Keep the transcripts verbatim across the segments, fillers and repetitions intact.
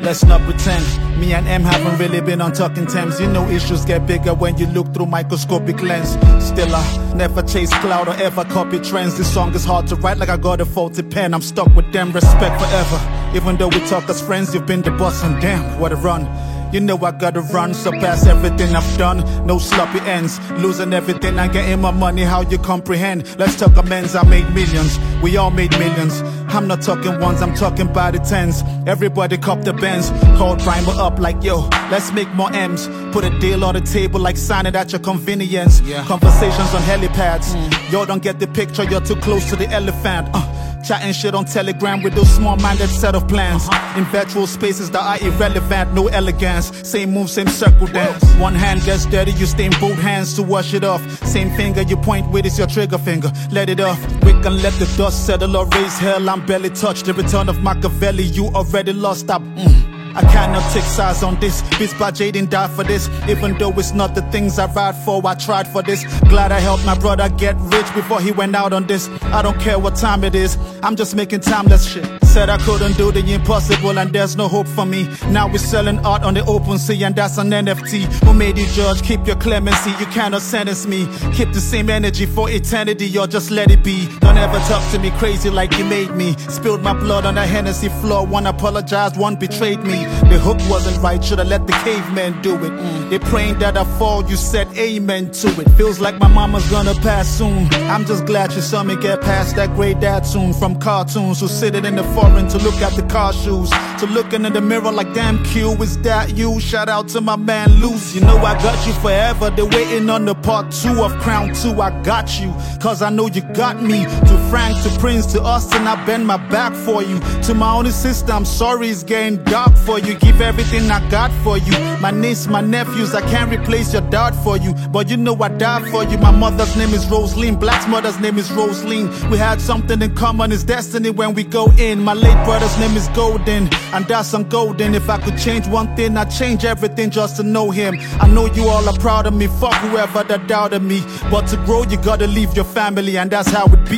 let's not pretend. Me and M haven't really been on talking terms. You know issues get bigger when you look through microscopic lens. Still I never chase cloud or ever copy trends. This song is hard to write like I got a faulty pen. I'm stuck with them, respect forever. Even though we talk as friends, you've been the boss and damn, what a run. You know I gotta run, surpass everything I've done. No sloppy ends, losing everything and getting my money, how you comprehend. Let's talk amends, I made millions, we all made millions. I'm not talking ones, I'm talking by the tens. Everybody cop the Benz, call Primer up like yo, let's make more M's. Put a deal on the table like sign it at your convenience. Yeah. Conversations on helipads, mm. Y'all don't get the picture, you're too close to the elephant. uh. Chatting shit on Telegram with those small-minded set of plans. Uh-huh. In virtual spaces that are irrelevant, no elegance. Same move, same circle dance. One hand gets dirty, you stain both hands to wash it off. Same finger you point with is your trigger finger. Let it off, quick and let the dust settle or raise hell. I'm barely touched. The return of Machiavelli, you already lost. Up. Mm. I cannot take sides on this. Beats by Jaden died for this. Even though it's not the things I ride for, I tried for this. Glad I helped my brother get rich before he went out on this. I don't care what time it is, I'm just making timeless shit. Said I couldn't do the impossible and there's no hope for me. Now we're selling art on the open sea and that's an N F T. Who made you judge? Keep your clemency, you cannot sentence me. Keep the same energy for eternity or just let it be. Don't ever talk to me crazy like you made me. Spilled my blood on the Hennessy floor. One apologized, one betrayed me. The hook wasn't right, should've let the caveman do it. mm. They praying that I fall, you said amen to it. Feels like my mama's gonna pass soon. I'm just glad she saw me get past that great dad soon. From cartoons who sit it in the foreign to look at the car shoes, to looking in the mirror like damn Q, is that you? Shout out to my man Luce. You know I got you forever, they're waiting on the part two of Crown two. I got you, cause I know you got me. To Frank, to Prince, to Austin, I bend my back for you. To my only sister, I'm sorry it's getting dark for you. Give everything I got for you. My niece, my nephews, I can't replace your dad for you, but you know I died for you. My mother's name is Rosaline, Black's mother's name is Rosaline. We had something in common, it's destiny when we go in. My late brother's name is Golden, and that's on Golden. If I could change one thing, I'd change everything just to know him. I know you all are proud of me, fuck whoever that doubted me. But to grow, you gotta leave your family, and that's how it be.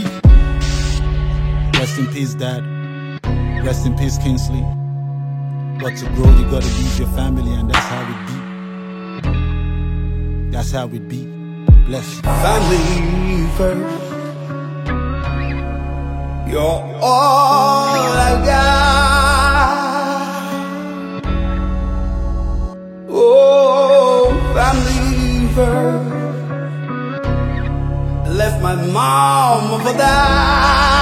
Rest in peace, Dad. Rest in peace, Kingsley. But to grow, you gotta leave your family, and that's how it be. That's how it be. Bless you. Family first. You're all I got. Oh, family first. Left my mom for that.